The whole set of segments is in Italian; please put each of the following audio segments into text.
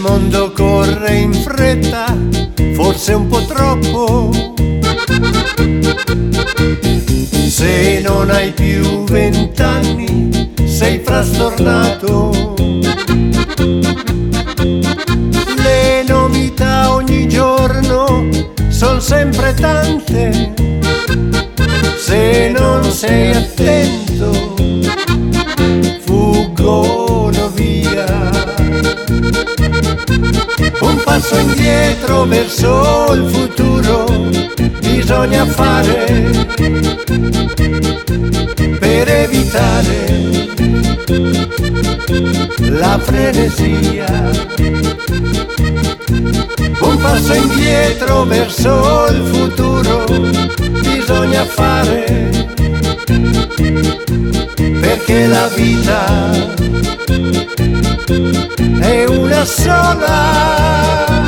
mondo corre in fretta, forse un po' troppo. Se non hai più 20 anni, sei frastornato. Le novità ogni giorno son sempre tante. Se non sei attento, fuggono via. Un passo indietro verso il futuro bisogna fare per evitare la frenesia. Un passo indietro verso il futuro bisogna fare, perché la vita è una sola.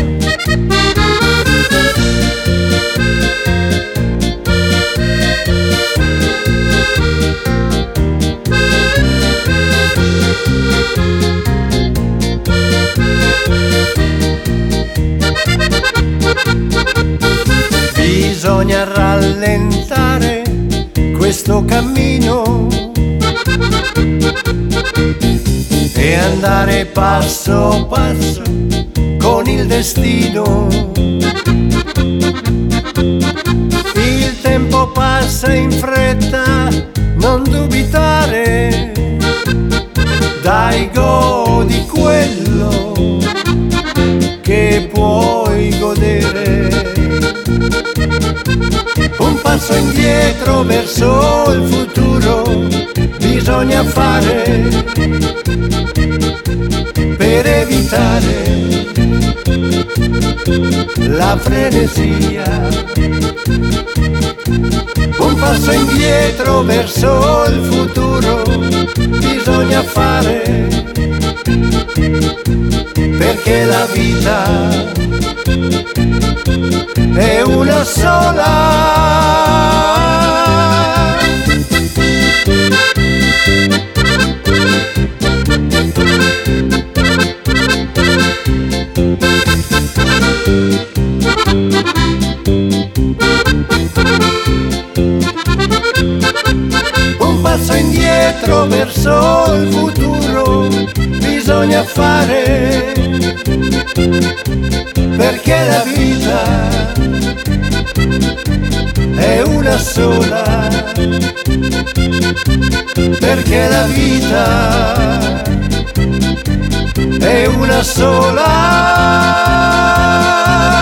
Bisogna rallentare questo cammino e andare passo passo con il destino. Il tempo passa in fretta, non dubitare, dai, godi quello che puoi godere. Un passo indietro verso il futuro bisogna fare per evitare la frenesia. Un passo indietro verso il futuro bisogna fare, perché la vita è una sola. Un passo indietro verso il futuro bisogna fare, perché la vita è una sola, perché la vita è una sola.